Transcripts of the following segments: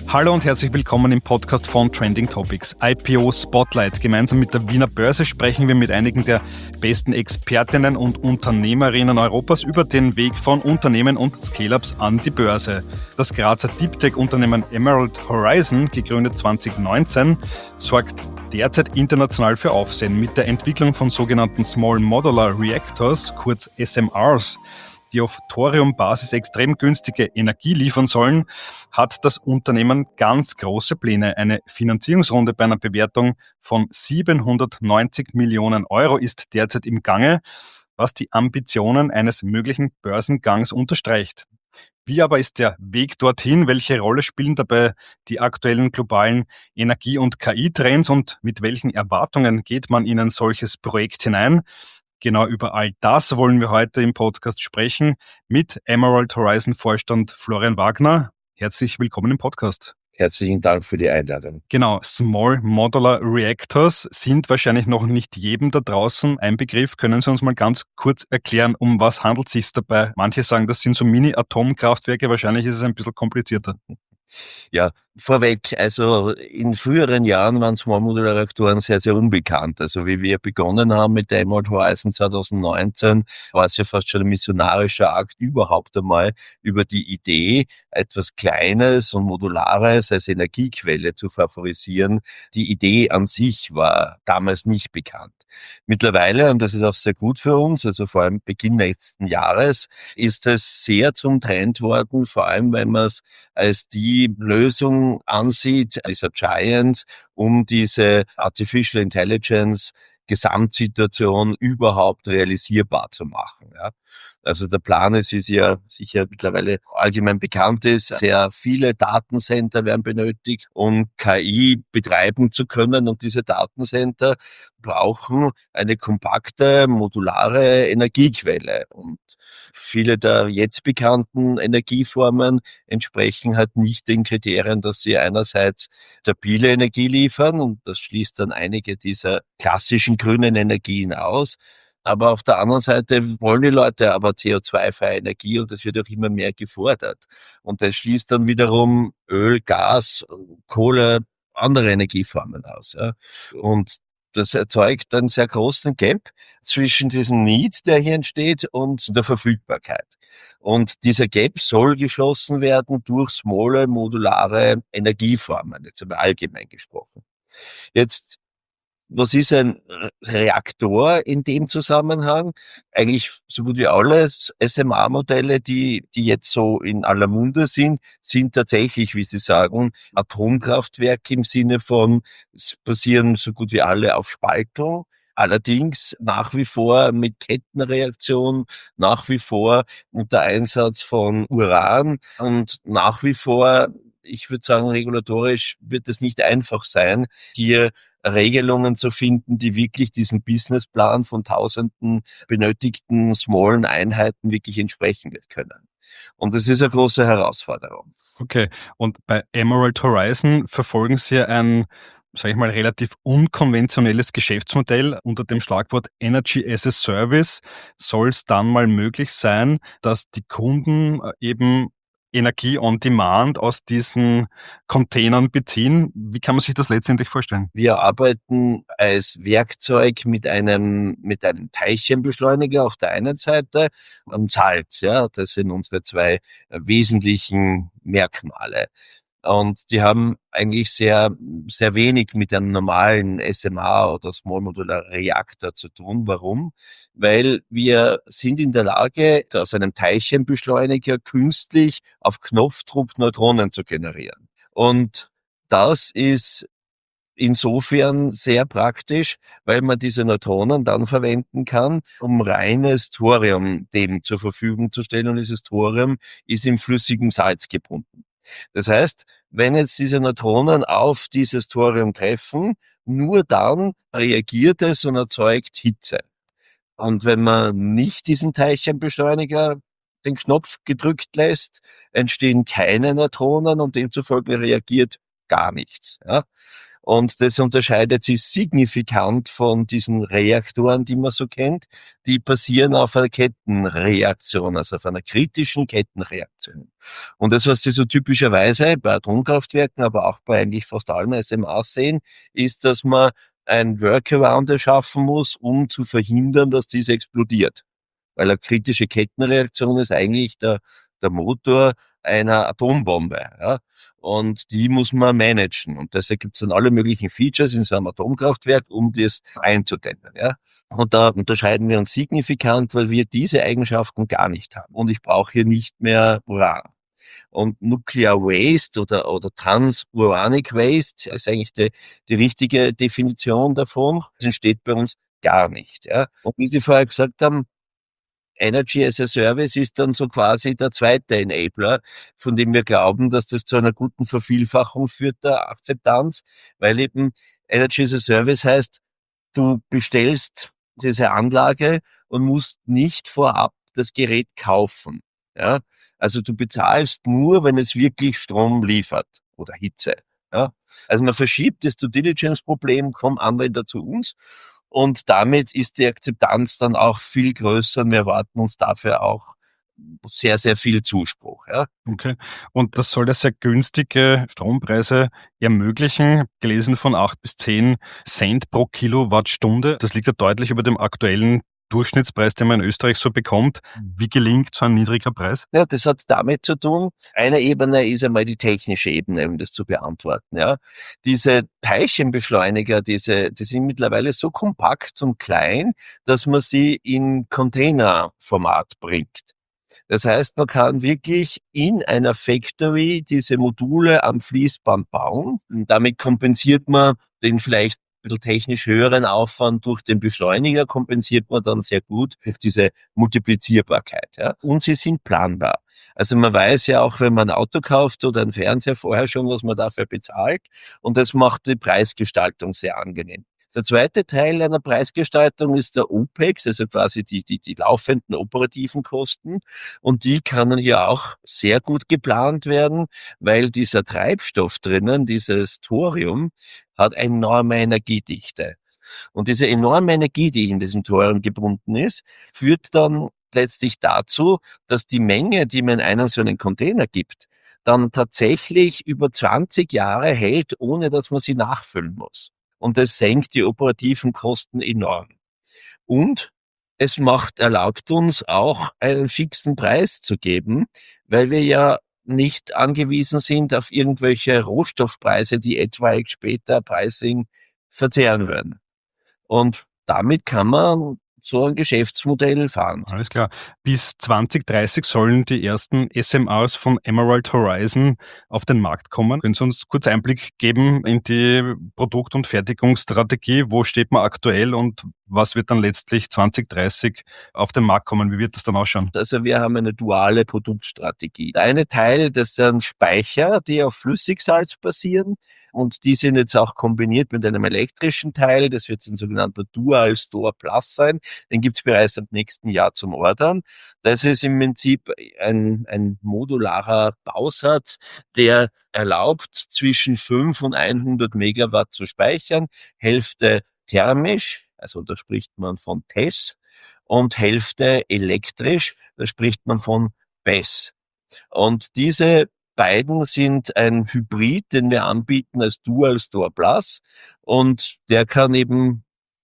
Hallo und herzlich willkommen im Podcast von Trending Topics, IPO Spotlight. Gemeinsam mit der Wiener Börse sprechen wir mit einigen der besten Expertinnen und Unternehmerinnen Europas über den Weg von Unternehmen und Scale-Ups an die Börse. Das Grazer Deep Tech-Unternehmen Emerald Horizon, gegründet 2019, sorgt derzeit international für Aufsehen mit der Entwicklung von sogenannten Small Modular Reactors, kurz SMRs, die auf Thoriumbasis extrem günstige Energie liefern sollen, hat das Unternehmen ganz große Pläne. Eine Finanzierungsrunde bei einer Bewertung von 790 Millionen Euro ist derzeit im Gange, was die Ambitionen eines möglichen Börsengangs unterstreicht. Wie aber ist der Weg dorthin? Welche Rolle spielen dabei die aktuellen globalen Energie- und KI-Trends und mit welchen Erwartungen geht man in ein solches Projekt hinein? Genau über all das wollen wir heute im Podcast sprechen mit Emerald Horizon Vorstand Florian Wagner. Herzlich willkommen im Podcast. Herzlichen Dank für die Einladung. Genau, Small Modular Reactors sind wahrscheinlich noch nicht jedem da draußen ein Begriff. Können Sie uns mal ganz kurz erklären, um was handelt es sich dabei? Manche sagen, das sind so Mini-Atomkraftwerke, wahrscheinlich ist es ein bisschen komplizierter. Ja, vorweg, also in früheren Jahren waren Small Modular Reaktoren sehr, sehr unbekannt. Also wie wir begonnen haben mit der Emerald Horizon 2019, war es ja fast schon ein missionarischer Akt, überhaupt einmal über die Idee, etwas Kleines und Modulares als Energiequelle zu favorisieren. Die Idee an sich war damals nicht bekannt. Mittlerweile, und das ist auch sehr gut für uns, also vor allem Beginn nächsten Jahres, ist es sehr zum Trend worden, vor allem wenn man es als die Lösung ansieht, dieser Giant, um diese Artificial Intelligence Gesamtsituation überhaupt realisierbar zu machen. Ja. Also der Plan ist, wie es ja sicher mittlerweile allgemein bekannt ist, sehr viele Datencenter werden benötigt, um KI betreiben zu können. Und diese Datencenter brauchen eine kompakte, modulare Energiequelle. Und viele der jetzt bekannten Energieformen entsprechen halt nicht den Kriterien, dass sie einerseits stabile Energie liefern, und das schließt dann einige dieser klassischen grünen Energien aus. Aber auf der anderen Seite wollen die Leute aber CO2-freie Energie, und das wird auch immer mehr gefordert. Und das schließt dann wiederum Öl, Gas, Kohle, andere Energieformen aus. Ja. Und das erzeugt einen sehr großen Gap zwischen diesem Need, der hier entsteht, und der Verfügbarkeit. Und dieser Gap soll geschlossen werden durch small modulare Energieformen, jetzt einmal allgemein gesprochen. Jetzt, was ist ein Reaktor in dem Zusammenhang? Eigentlich so gut wie alle SMA-Modelle, die jetzt so in aller Munde sind tatsächlich, wie Sie sagen, Atomkraftwerke im Sinne von, es basieren so gut wie alle auf Spaltung. Allerdings nach wie vor mit Kettenreaktion, nach wie vor unter Einsatz von Uran und nach wie vor, ich würde sagen, regulatorisch wird es nicht einfach sein, hier Regelungen zu finden, die wirklich diesen Businessplan von tausenden benötigten smallen Einheiten wirklich entsprechen können. Und das ist eine große Herausforderung. Okay, und bei Emerald Horizon verfolgen Sie ein, sage ich mal, relativ unkonventionelles Geschäftsmodell unter dem Schlagwort Energy as a Service. Soll es dann mal möglich sein, dass die Kunden eben Energie on Demand aus diesen Containern beziehen? Wie kann man sich das letztendlich vorstellen? Wir arbeiten als Werkzeug mit einem Teilchenbeschleuniger auf der einen Seite und Salz, ja, das sind unsere zwei wesentlichen Merkmale. Und die haben eigentlich sehr, sehr wenig mit einem normalen SMA oder Small Modular Reaktor zu tun. Warum? Weil wir sind in der Lage, aus einem Teilchenbeschleuniger künstlich auf Knopfdruck Neutronen zu generieren. Und das ist insofern sehr praktisch, weil man diese Neutronen dann verwenden kann, um reines Thorium dem zur Verfügung zu stellen. Und dieses Thorium ist im flüssigen Salz gebunden. Das heißt, wenn jetzt diese Neutronen auf dieses Thorium treffen, nur dann reagiert es und erzeugt Hitze. Und wenn man nicht diesen Teilchenbeschleuniger den Knopf gedrückt lässt, entstehen keine Neutronen und demzufolge reagiert gar nichts. Ja? Und das unterscheidet sich signifikant von diesen Reaktoren, die man so kennt. Die basieren auf einer Kettenreaktion, also auf einer kritischen Kettenreaktion. Und das, was Sie so typischerweise bei Atomkraftwerken, aber auch bei eigentlich fast allen SMAs sehen, ist, dass man ein Workaround erschaffen muss, um zu verhindern, dass diese explodiert. Weil eine kritische Kettenreaktion ist eigentlich der Motor einer Atombombe. Ja? Und die muss man managen. Und deshalb gibt es dann alle möglichen Features in so einem Atomkraftwerk, um das einzudämmen. Ja? Und da unterscheiden wir uns signifikant, weil wir diese Eigenschaften gar nicht haben. Und ich brauche hier nicht mehr Uran. Und Nuclear Waste oder Transuranic Waste ist eigentlich die richtige Definition davon. Das entsteht bei uns gar nicht. Ja? Und wie Sie vorher gesagt haben, Energy as a Service ist dann so quasi der zweite Enabler, von dem wir glauben, dass das zu einer guten Vervielfachung führt der Akzeptanz, weil eben Energy as a Service heißt, du bestellst diese Anlage und musst nicht vorab das Gerät kaufen. Ja? Also du bezahlst nur, wenn es wirklich Strom liefert oder Hitze. Ja? Also man verschiebt das Due Diligence-Problem vom Anwender zu uns und damit ist die Akzeptanz dann auch viel größer und wir erwarten uns dafür auch sehr, sehr viel Zuspruch. Ja. Okay. Und das soll ja sehr günstige Strompreise ermöglichen, gelesen von 8 bis 10 Cent pro Kilowattstunde. Das liegt ja deutlich über dem aktuellen Durchschnittspreis, den man in Österreich so bekommt. Wie gelingt so ein niedriger Preis? Ja, das hat damit zu tun. Eine Ebene ist einmal die technische Ebene, um das zu beantworten. Ja. Diese Teilchenbeschleuniger, die sind mittlerweile so kompakt und klein, dass man sie in Containerformat bringt. Das heißt, man kann wirklich in einer Factory diese Module am Fließband bauen. Und damit kompensiert man den vielleicht ein bisschen technisch höheren Aufwand durch den Beschleuniger, kompensiert man dann sehr gut durch diese Multiplizierbarkeit. Ja. Und sie sind planbar. Also man weiß ja auch, wenn man ein Auto kauft oder einen Fernseher vorher schon, was man dafür bezahlt. Und das macht die Preisgestaltung sehr angenehm. Der zweite Teil einer Preisgestaltung ist der OPEX, also quasi die laufenden operativen Kosten. Und die können hier auch sehr gut geplant werden, weil dieser Treibstoff drinnen, dieses Thorium, hat enorme Energiedichte. Und diese enorme Energie, die in diesem Thorium gebunden ist, führt dann letztlich dazu, dass die Menge, die man in einen so einen Container gibt, dann tatsächlich über 20 Jahre hält, ohne dass man sie nachfüllen muss. Und das senkt die operativen Kosten enorm. Und es erlaubt uns auch einen fixen Preis zu geben, weil wir ja nicht angewiesen sind auf irgendwelche Rohstoffpreise, die etwaig später Pricing verzehren würden. Und damit kann man so ein Geschäftsmodell fahren. Alles klar. Bis 2030 sollen die ersten SMRs von Emerald Horizon auf den Markt kommen. Können Sie uns kurz Einblick geben in die Produkt- und Fertigungsstrategie? Wo steht man aktuell und was wird dann letztlich 2030 auf den Markt kommen? Wie wird das dann ausschauen? Also wir haben eine duale Produktstrategie. Der eine Teil, das sind Speicher, die auf Flüssigsalz basieren. Und die sind jetzt auch kombiniert mit einem elektrischen Teil. Das wird ein sogenannter Dual Store Plus sein. Den gibt's bereits ab nächsten Jahr zum Ordern. Das ist im Prinzip ein modularer Bausatz, der erlaubt, zwischen 5 und 100 Megawatt zu speichern. Hälfte thermisch, also da spricht man von TESS, und Hälfte elektrisch, da spricht man von BESS. Und diese beiden sind ein Hybrid, den wir anbieten als Dual Store Plus, und der kann eben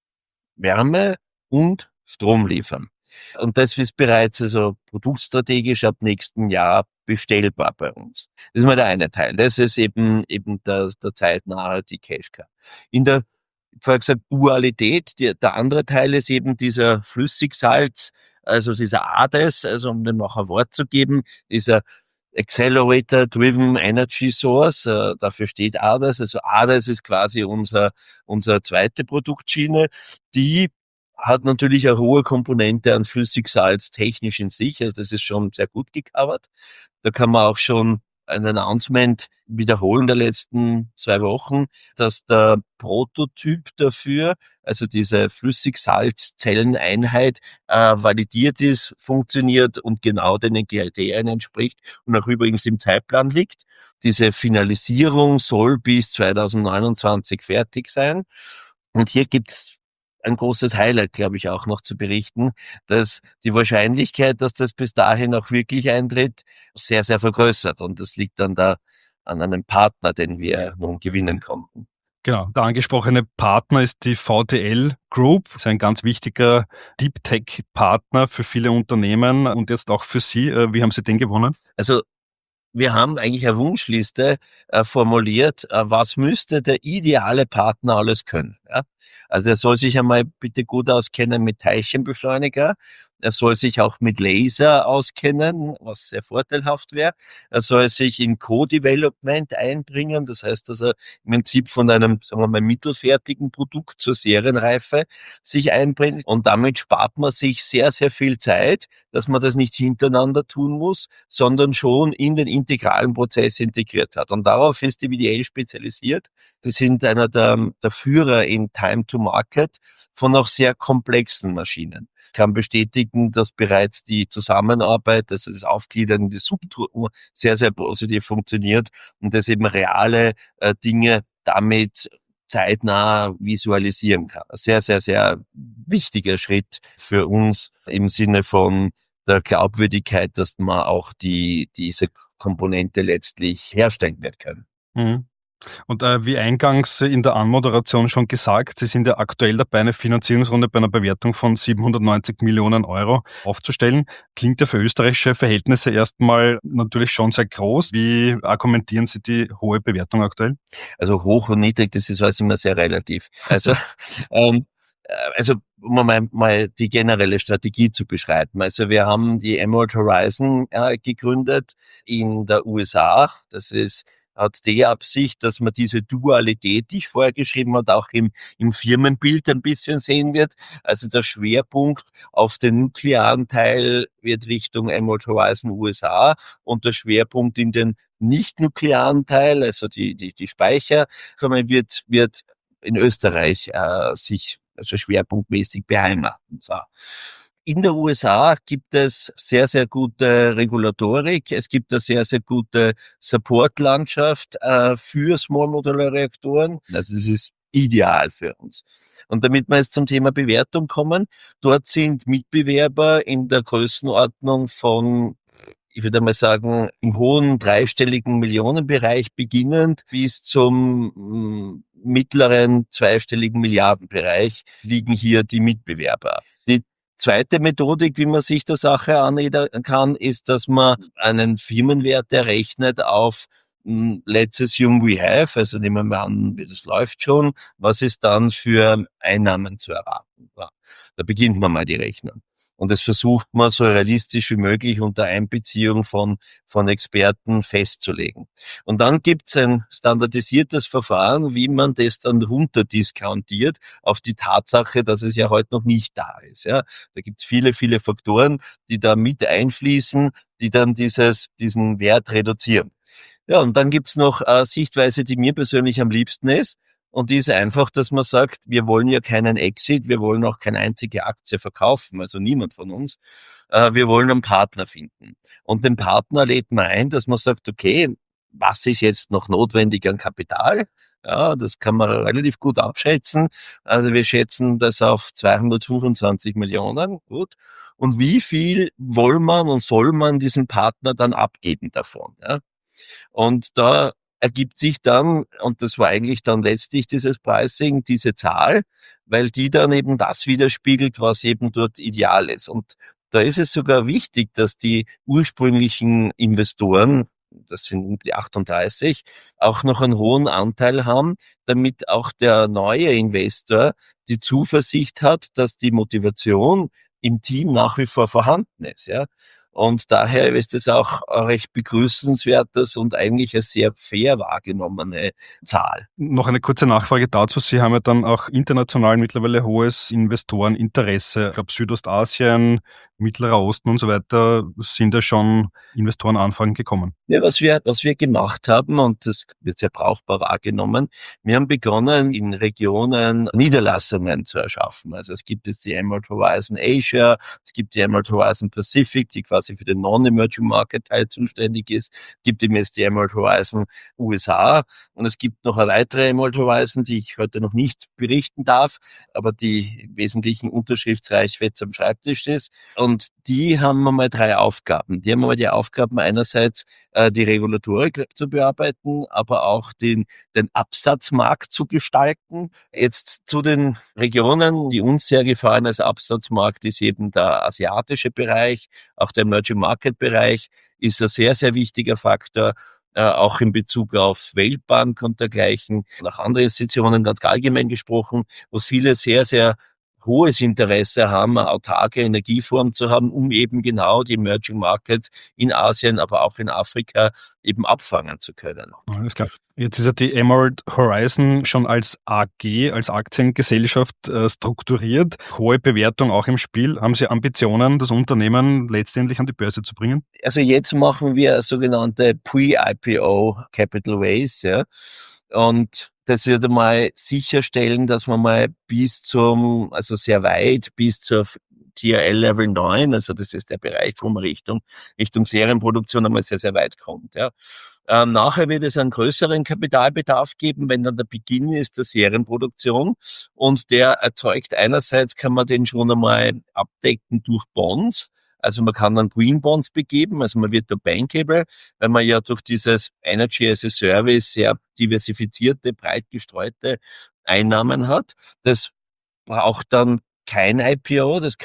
Wärme und Strom liefern. Und das ist bereits also produktstrategisch ab nächsten Jahr bestellbar bei uns. Das ist mal der eine Teil. Das ist eben der zeitnahe die Cash Cow. In der, vorher gesagt, Dualität, der andere Teil ist eben dieser Flüssigsalz, also dieser ADES, also um dem noch ein Wort zu geben, dieser Accelerator Driven Energy Source, dafür steht ADAS. Also ADAS ist quasi unsere zweite Produktschiene. Die hat natürlich eine hohe Komponente an Flüssigsalz technisch in sich. Also das ist schon sehr gut gecovert. Da kann man auch schon ein Announcement wiederholen der letzten 2 Wochen, dass der Prototyp dafür, also diese Flüssigsalzzelleneinheit, validiert ist, funktioniert und genau den GLD-Kriterien entspricht und auch übrigens im Zeitplan liegt. Diese Finalisierung soll bis 2029 fertig sein. Und hier gibt's ein großes Highlight, glaube ich, auch noch zu berichten, dass die Wahrscheinlichkeit, dass das bis dahin auch wirklich eintritt, sehr, sehr vergrößert. Und das liegt dann da an einem Partner, den wir nun gewinnen konnten. Genau, der angesprochene Partner ist die VTL Group. Das ist ein ganz wichtiger Deep Tech Partner für viele Unternehmen und jetzt auch für Sie. Wie haben Sie den gewonnen? Also wir haben eigentlich eine Wunschliste formuliert, was müsste der ideale Partner alles können. Ja? Also er soll sich einmal bitte gut auskennen mit Teilchenbeschleuniger. Er soll sich auch mit Laser auskennen, was sehr vorteilhaft wäre. Er soll sich in Co-Development einbringen. Das heißt, dass er im Prinzip von einem, sagen wir mal, mittelfertigen Produkt zur Serienreife sich einbringt. Und damit spart man sich sehr, sehr viel Zeit, dass man das nicht hintereinander tun muss, sondern schon in den integralen Prozess integriert hat. Und darauf ist die VDL spezialisiert. Die sind einer der Führer im Time to Market von auch sehr komplexen Maschinen. Ich kann bestätigen, dass bereits die Zusammenarbeit, also das Aufgliedern in die Substruktur sehr, sehr positiv funktioniert und dass eben reale Dinge damit zeitnah visualisieren kann. Sehr, sehr, sehr wichtiger Schritt für uns im Sinne von der Glaubwürdigkeit, dass man auch diese Komponente letztlich herstellen wird können. Mhm. Und wie eingangs in der Anmoderation schon gesagt, Sie sind ja aktuell dabei, eine Finanzierungsrunde bei einer Bewertung von 790 Millionen Euro aufzustellen. Klingt ja für österreichische Verhältnisse erstmal natürlich schon sehr groß. Wie argumentieren Sie die hohe Bewertung aktuell? Also hoch und niedrig, das ist alles immer sehr relativ. Um mal die generelle Strategie zu beschreiben. Also wir haben die Emerald Horizon gegründet in der USA. Hat die Absicht, dass man diese Dualität, die ich vorher geschrieben habe, auch im Firmenbild ein bisschen sehen wird. Also der Schwerpunkt auf den nuklearen Teil wird Richtung Emerald Horizon USA und der Schwerpunkt in den nicht-nuklearen Teil, also die Speicher, wird in Österreich sich also schwerpunktmäßig beheimaten. So. In der USA gibt es sehr, sehr gute Regulatorik. Es gibt eine sehr, sehr gute Support-Landschaft für Small Modular Reaktoren. Also es ist ideal für uns. Und damit wir jetzt zum Thema Bewertung kommen, dort sind Mitbewerber in der Größenordnung von, ich würde mal sagen, im hohen dreistelligen Millionenbereich beginnend bis zum mittleren zweistelligen Milliardenbereich liegen hier die Mitbewerber. Die zweite Methodik, wie man sich der Sache annähern kann, ist, dass man einen Firmenwert errechnet auf let's assume we have, also nehmen wir an, das läuft schon, was ist dann für Einnahmen zu erwarten? Ja, da beginnt man mal die Rechnung. Und das versucht man so realistisch wie möglich unter Einbeziehung von Experten festzulegen. Und dann gibt's ein standardisiertes Verfahren, wie man das dann runterdiskontiert auf die Tatsache, dass es ja heute noch nicht da ist. Ja, da gibt's viele, viele Faktoren, die da mit einfließen, die dann diesen Wert reduzieren. Ja, und dann gibt's noch eine Sichtweise, die mir persönlich am liebsten ist. Und die ist einfach, dass man sagt, wir wollen ja keinen Exit, wir wollen auch keine einzige Aktie verkaufen, also niemand von uns. Wir wollen einen Partner finden. Und den Partner lädt man ein, dass man sagt, okay, was ist jetzt noch notwendig an Kapital? Ja, das kann man relativ gut abschätzen. Also wir schätzen das auf 225 Millionen. Gut. Und wie viel wollen man und soll man diesem Partner dann abgeben davon? Ja? Und da ergibt sich dann, und das war eigentlich dann letztlich dieses Pricing, diese Zahl, weil die dann eben das widerspiegelt, was eben dort ideal ist. Und da ist es sogar wichtig, dass die ursprünglichen Investoren, das sind um die 38, auch noch einen hohen Anteil haben, damit auch der neue Investor die Zuversicht hat, dass die Motivation im Team nach wie vor vorhanden ist. Ja. Und daher ist es auch recht begrüßenswertes und eigentlich eine sehr fair wahrgenommene Zahl. Noch eine kurze Nachfrage dazu. Sie haben ja dann auch international mittlerweile hohes Investoreninteresse. Ich glaube, Südostasien, Mittlerer Osten und so weiter, sind da schon Investorenanfragen gekommen. Ja, was wir gemacht haben, und das wird sehr brauchbar wahrgenommen, wir haben begonnen, in Regionen Niederlassungen zu erschaffen. Also es gibt jetzt die Emerald Horizon Asia, es gibt die Emerald Horizon Pacific, die quasi für den Non-Emerging Market Teil zuständig ist, es gibt eben jetzt die Emerald Horizon USA und es gibt noch eine weitere Emerald Horizon, die ich heute noch nicht berichten darf, aber die im Wesentlichen unterschriftsreich jetzt am Schreibtisch ist. Und die haben einmal 3 Aufgaben. Die haben einmal die Aufgaben einerseits, die Regulatorik zu bearbeiten, aber auch den Absatzmarkt zu gestalten. Jetzt zu den Regionen, die uns sehr gefallen als Absatzmarkt, ist eben der asiatische Bereich, auch der Emerging Market Bereich ist ein sehr, sehr wichtiger Faktor, auch in Bezug auf Weltbank und dergleichen, und auch andere Institutionen ganz allgemein gesprochen, wo viele sehr, sehr hohes Interesse haben, eine autarke Energieform zu haben, um eben genau die Emerging Markets in Asien, aber auch in Afrika eben abfangen zu können. Alles klar. Jetzt ist ja die Emerald Horizon schon als AG, als Aktiengesellschaft strukturiert. Hohe Bewertung auch im Spiel. Haben Sie Ambitionen, das Unternehmen letztendlich an die Börse zu bringen? Also jetzt machen wir sogenannte Pre-IPO Capital Raise, ja. Und das wird einmal sicherstellen, dass man mal also sehr weit bis zur TRL Level 9, also das ist der Bereich, wo man Richtung Serienproduktion einmal sehr, sehr weit kommt, ja. Nachher wird es einen größeren Kapitalbedarf geben, wenn dann der Beginn ist der Serienproduktion. Und der erzeugt einerseits, kann man den schon einmal abdecken durch Bonds. Also man kann dann Green Bonds begeben, also man wird da bankable, weil man ja durch dieses Energy as a Service sehr diversifizierte, breit gestreute Einnahmen hat. Das braucht dann kein IPO, das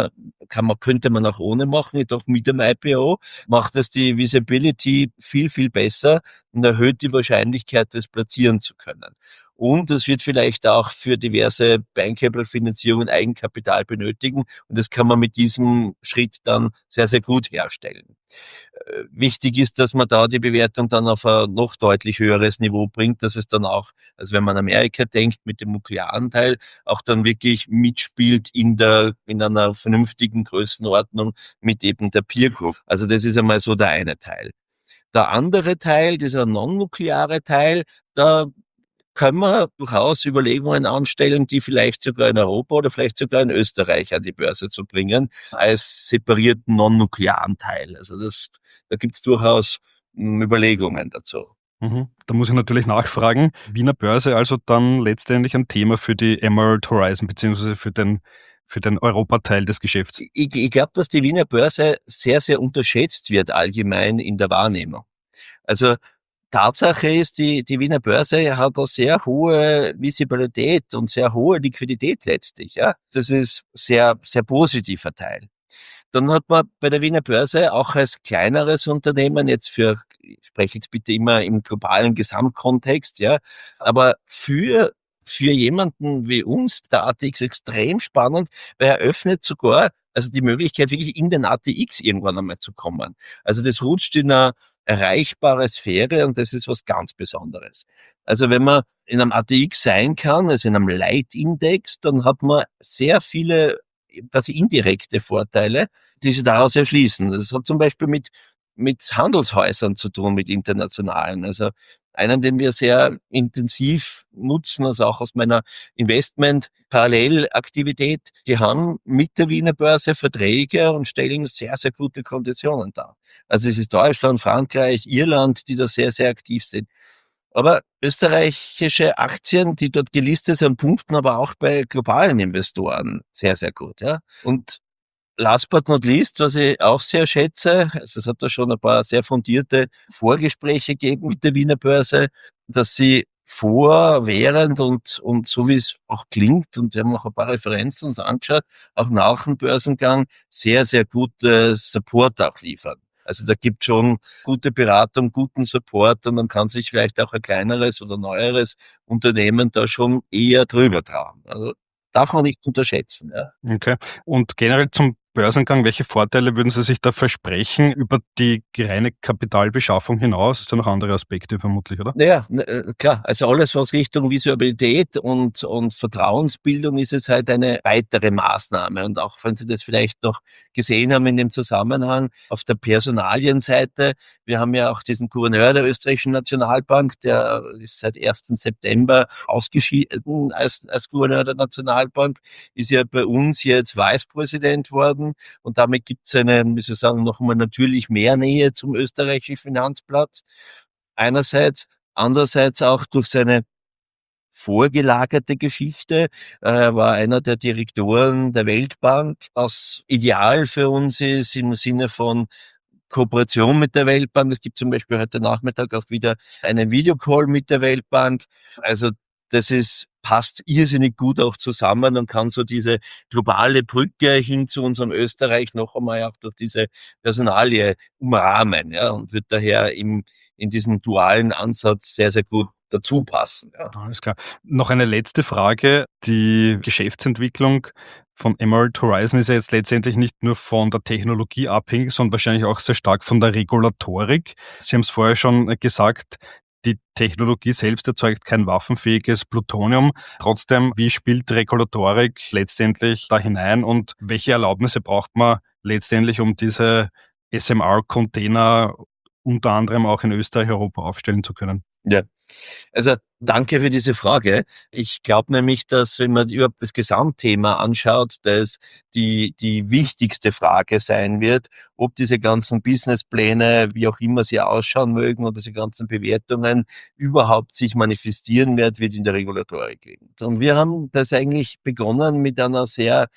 könnte man auch ohne machen, jedoch mit dem IPO macht das die Visibility viel, viel besser und erhöht die Wahrscheinlichkeit, das platzieren zu können. Und es wird vielleicht auch für diverse Bankable-Finanzierungen Eigenkapital benötigen und das kann man mit diesem Schritt dann sehr, sehr gut herstellen. Wichtig ist, dass man da die Bewertung dann auf ein noch deutlich höheres Niveau bringt, dass es dann auch, also wenn man an Amerika denkt, mit dem Nuklearanteil, auch dann wirklich mitspielt in einer vernünftigen Größenordnung mit eben der Peer Group. Also das ist einmal so der eine Teil. Der andere Teil, dieser non-nukleare Teil, da können wir durchaus Überlegungen anstellen, die vielleicht sogar in Europa oder vielleicht sogar in Österreich an die Börse zu bringen, als separierten non-nuklearen Teil. Also da gibt's durchaus Überlegungen dazu. Mhm. Da muss ich natürlich nachfragen. Wiener Börse also dann letztendlich ein Thema für die Emerald Horizon beziehungsweise für den Europateil des Geschäfts. Ich glaube, dass die Wiener Börse sehr, sehr unterschätzt wird allgemein in der Wahrnehmung. Also Tatsache ist, die Wiener Börse hat eine sehr hohe Visibilität und sehr hohe Liquidität letztlich. Ja, das ist sehr, sehr positiver Teil. Dann hat man bei der Wiener Börse auch als kleineres Unternehmen ich spreche jetzt bitte immer im globalen Gesamtkontext, ja, aber für jemanden wie uns, der ATX extrem spannend, weil er öffnet sogar, also die Möglichkeit, wirklich in den ATX irgendwann einmal zu kommen. Also das rutscht in eine erreichbare Sphäre und das ist was ganz Besonderes. Also wenn man in einem ATX sein kann, also in einem Leitindex, dann hat man sehr viele quasi indirekte Vorteile, die sich daraus erschließen. Das hat zum Beispiel mit Handelshäusern zu tun, mit internationalen. Also einen, den wir sehr intensiv nutzen, also auch aus meiner Investment-Parallelaktivität, die haben mit der Wiener Börse Verträge und stellen sehr, sehr gute Konditionen dar. Also es ist Deutschland, Frankreich, Irland, die da sehr, sehr aktiv sind. Aber österreichische Aktien, die dort gelistet sind, punkten aber auch bei globalen Investoren sehr, sehr gut. Ja. Und last but not least, was ich auch sehr schätze, also es hat da schon ein paar sehr fundierte Vorgespräche gegeben mit der Wiener Börse, dass sie während und so wie es auch klingt, und wir haben auch ein paar Referenzen uns angeschaut, auch nach dem Börsengang sehr, sehr gute Support auch liefern. Also da gibt schon gute Beratung, guten Support und dann kann sich vielleicht auch ein kleineres oder neueres Unternehmen da schon eher drüber trauen. Also darf man nicht unterschätzen. Ja. Okay. Und generell zum Börsengang, welche Vorteile würden Sie sich da versprechen über die reine Kapitalbeschaffung hinaus? Es sind noch andere Aspekte vermutlich, oder? Naja, klar, also alles, was Richtung Visibilität und Vertrauensbildung ist, es halt eine weitere Maßnahme. Und auch wenn Sie das vielleicht noch gesehen haben in dem Zusammenhang auf der Personalienseite, wir haben ja auch diesen Gouverneur der österreichischen Nationalbank, der ist seit 1. September ausgeschieden als Gouverneur der Nationalbank, ist ja bei uns jetzt Vicepräsident worden. Und damit gibt es eine, wie soll ich sagen, noch einmal natürlich mehr Nähe zum österreichischen Finanzplatz. Einerseits. Andererseits auch durch seine vorgelagerte Geschichte. Er war einer der Direktoren der Weltbank, was ideal für uns ist im Sinne von Kooperation mit der Weltbank. Es gibt zum Beispiel heute Nachmittag auch wieder einen Videocall mit der Weltbank. Also passt irrsinnig gut auch zusammen und kann so diese globale Brücke hin zu unserem Österreich noch einmal auch durch diese Personalie umrahmen, ja, und wird daher in diesem dualen Ansatz sehr, sehr gut dazu passen, ja. Alles klar. Noch eine letzte Frage. Die Geschäftsentwicklung von Emerald Horizon ist ja jetzt letztendlich nicht nur von der Technologie abhängig, sondern wahrscheinlich auch sehr stark von der Regulatorik. Sie haben es vorher schon gesagt, die Technologie selbst erzeugt kein waffenfähiges Plutonium. Trotzdem, wie spielt Regulatorik letztendlich da hinein und welche Erlaubnisse braucht man letztendlich, um diese SMR-Container unter anderem auch in Österreich, Europa aufstellen zu können? Ja, also danke für diese Frage. Ich glaube nämlich, dass wenn man überhaupt das Gesamtthema anschaut, dass die wichtigste Frage sein wird, ob diese ganzen Businesspläne, wie auch immer sie ausschauen mögen, und diese ganzen Bewertungen überhaupt sich manifestieren wird in der Regulatorik liegen. Und wir haben das eigentlich begonnen mit einer sehr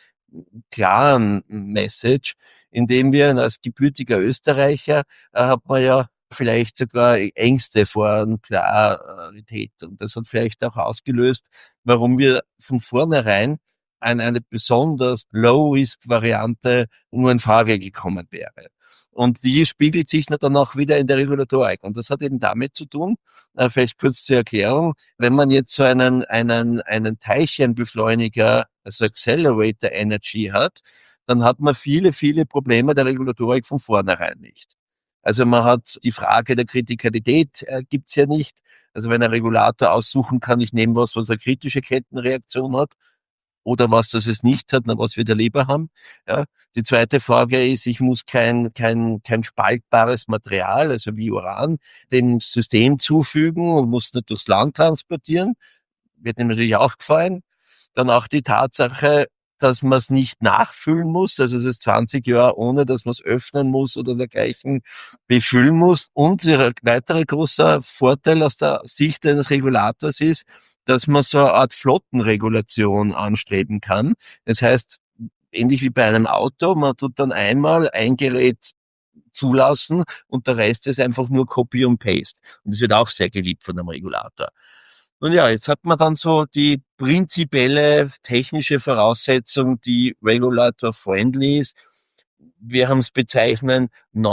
klaren Message, indem wir als gebürtiger Österreicher hat man ja vielleicht sogar Ängste vor Nuklearität. Und das hat vielleicht auch ausgelöst, warum wir von vornherein eine besonders Low-Risk-Variante nur in Frage gekommen wäre. Und die spiegelt sich dann auch wieder in der Regulatorik. Und das hat eben damit zu tun, vielleicht kurz zur Erklärung, wenn man jetzt so einen Teilchenbeschleuniger, also Accelerator Energy hat, dann hat man viele, viele Probleme der Regulatorik von vornherein nicht. Also man hat die Frage der Kritikalität gibt's ja nicht. Also wenn ein Regulator aussuchen kann, ich nehme was eine kritische Kettenreaktion hat oder was, das es nicht hat, was wir der Leber haben. Ja. Die zweite Frage ist, ich muss kein spaltbares Material, also wie Uran, dem System zufügen und muss nicht durchs Land transportieren. Wird ihm natürlich auch gefallen. Dann auch die Tatsache, dass man es nicht nachfüllen muss, also es ist 20 Jahre, ohne dass man es öffnen muss oder dergleichen befüllen muss. Und ein weiterer großer Vorteil aus der Sicht eines Regulators ist, dass man so eine Art Flottenregulation anstreben kann. Das heißt, ähnlich wie bei einem Auto, man tut dann einmal ein Gerät zulassen und der Rest ist einfach nur Copy und Paste. Und das wird auch sehr geliebt von einem Regulator. Und ja, jetzt hat man dann so die prinzipielle technische Voraussetzung, die regulator-friendly ist. Wir haben es bezeichnet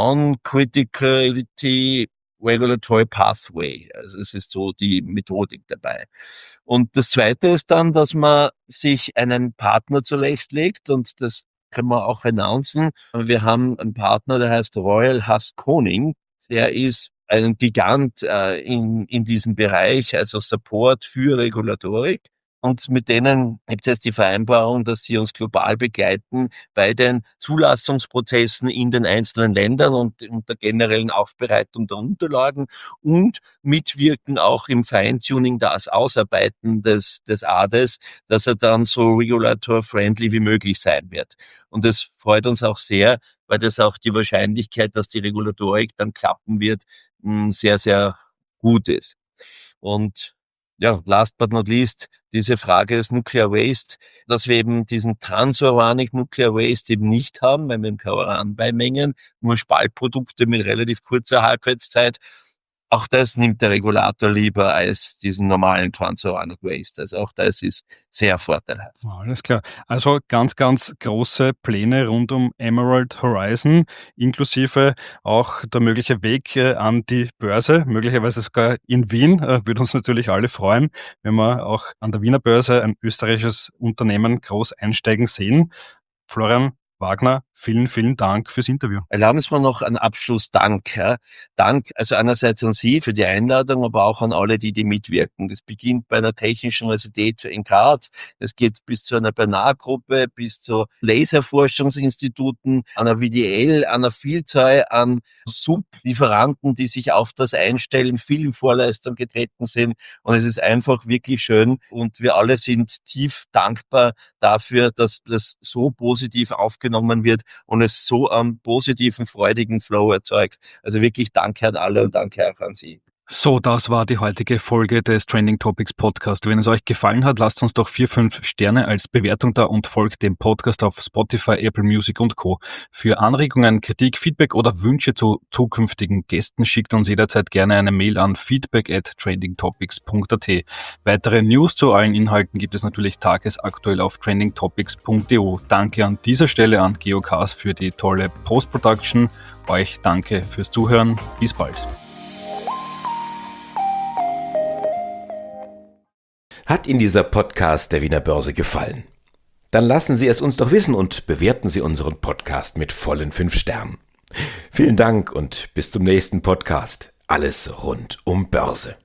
Non-Criticality Regulatory Pathway. Also es ist so die Methodik dabei. Und das Zweite ist dann, dass man sich einen Partner zurechtlegt und das können wir auch announcen. Wir haben einen Partner, der heißt Royal Haskoning. Der ist ein Gigant in diesem Bereich, also Support für Regulatorik. Und mit denen gibt es jetzt die Vereinbarung, dass sie uns global begleiten bei den Zulassungsprozessen in den einzelnen Ländern und der generellen Aufbereitung der Unterlagen und mitwirken auch im Feintuning, das Ausarbeiten des ADES, dass er dann so regulator-friendly wie möglich sein wird. Und das freut uns auch sehr, weil das auch die Wahrscheinlichkeit, dass die Regulatorik dann klappen wird, sehr, sehr gut ist. Und ja, last but not least, diese Frage des Nuclear Waste, dass wir eben diesen Transuranic Nuclear Waste eben nicht haben, weil wir im Uran beimengen, nur Spaltprodukte mit relativ kurzer Halbwertszeit. Auch das nimmt der Regulator lieber als diesen normalen Transuranic Waste. Also auch das ist sehr vorteilhaft. Alles klar. Also ganz, ganz große Pläne rund um Emerald Horizon, inklusive auch der mögliche Weg an die Börse, möglicherweise sogar in Wien. Würde uns natürlich alle freuen, wenn wir auch an der Wiener Börse ein österreichisches Unternehmen groß einsteigen sehen. Florian Wagner, Vielen, vielen Dank fürs Interview. Erlauben Sie mir noch einen Abschlussdank. Ja. Dank, also einerseits an Sie für die Einladung, aber auch an alle, die mitwirken. Das beginnt bei einer Technischen Universität in Graz. Es geht bis zu einer Bernard-Gruppe, bis zu Laserforschungsinstituten, einer WDL, einer Vielzahl an Sublieferanten, die sich auf das einstellen, viel in Vorleistung getreten sind. Und es ist einfach wirklich schön. Und wir alle sind tief dankbar dafür, dass das so positiv aufgenommen wird und es so einen positiven, freudigen Flow erzeugt. Also wirklich danke an alle und danke auch an Sie. So, das war die heutige Folge des Trending Topics Podcast. Wenn es euch gefallen hat, lasst uns doch 4-5 Sterne als Bewertung da und folgt dem Podcast auf Spotify, Apple Music und Co. Für Anregungen, Kritik, Feedback oder Wünsche zu zukünftigen Gästen schickt uns jederzeit gerne eine Mail an feedback@trendingtopics.at. Weitere News zu allen Inhalten gibt es natürlich tagesaktuell auf trendingtopics.de. Danke an dieser Stelle an Geocast für die tolle Post-Production. Euch danke fürs Zuhören. Bis bald. Hat Ihnen dieser Podcast der Wiener Börse gefallen? Dann lassen Sie es uns doch wissen und bewerten Sie unseren Podcast mit vollen 5 Sternen. Vielen Dank und bis zum nächsten Podcast. Alles rund um Börse.